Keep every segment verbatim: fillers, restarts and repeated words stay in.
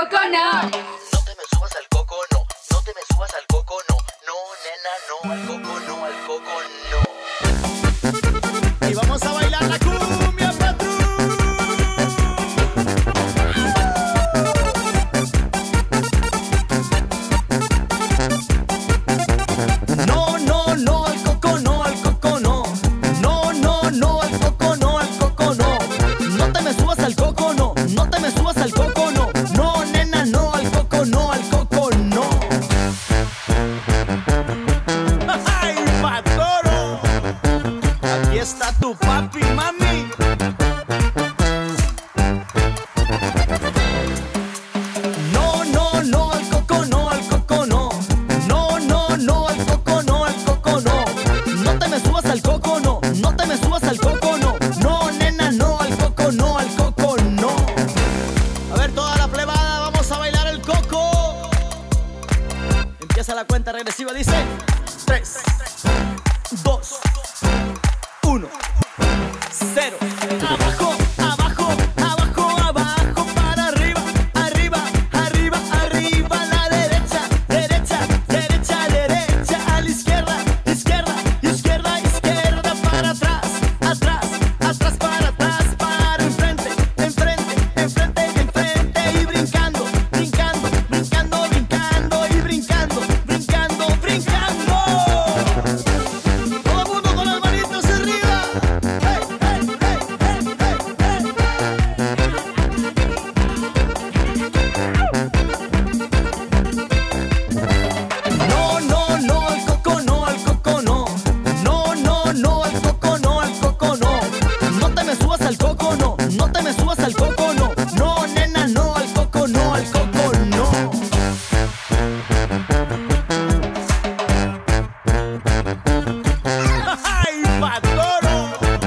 coco no. No te me subas al coco, no. No te me subas al coco, no. No, nena, no. Al coco, no. Al coco, no. Y vamos a bailar la cumbia, patrón. No, no, no, al coco no, al coco no. No, no, no, al coco no, al coco no. No te me subas al coco, no. No te me subas al coco, no. No, nena, no, al coco no, al coco no. ¡Ay, patoro! Aquí está tu papi, mami. No, no, no, al coco no, al coco no. No, no, no, al coco no, al coco no. No te me subas al coco, no. No te me subas al coco, no. No, nena, no, al coco no, al coco no. A ver, toda la plebada, vamos a bailar el coco. Empieza la cuenta regresiva, dice tres, dos, uno, cero. Abajo, abajo, abajo, abajo, para arriba, arriba, arriba, arriba, a la derecha, derecha, derecha, derecha, a la izquierda, izquierda, izquierda, izquierda, para atrás, atrás, atrás, para atrás, para enfrente, enfrente, enfrente, enfrente, y brincando, brincando, brincando, brincando, y brincando, brincando, brincando. Todo el mundo con las manitos arriba. Hey, hey, hey, hey, hey, hey. No, no, no, al coco no, al coco no. No, no, no, al coco no, al coco no. No te me subas al coco, no. No te me subas al coco, no. No, nena, no, al coco no, al coco no. ¡Ay, patoro!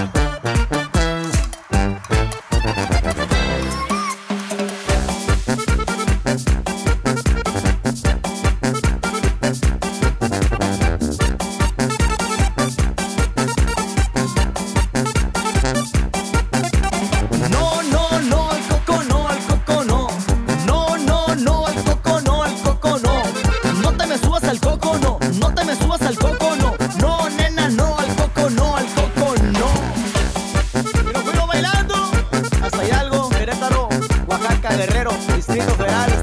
No, no, no, al coco no, al coco no. No, no, no, al coco no, al coco no. No te me subas al coco, no. No te me subas al coco, no. No, nena, no, al coco no, al coco no. Y nos fuimos bailando hasta Hidalgo, Querétaro, Oaxaca, Guerrero, Distrito Federal.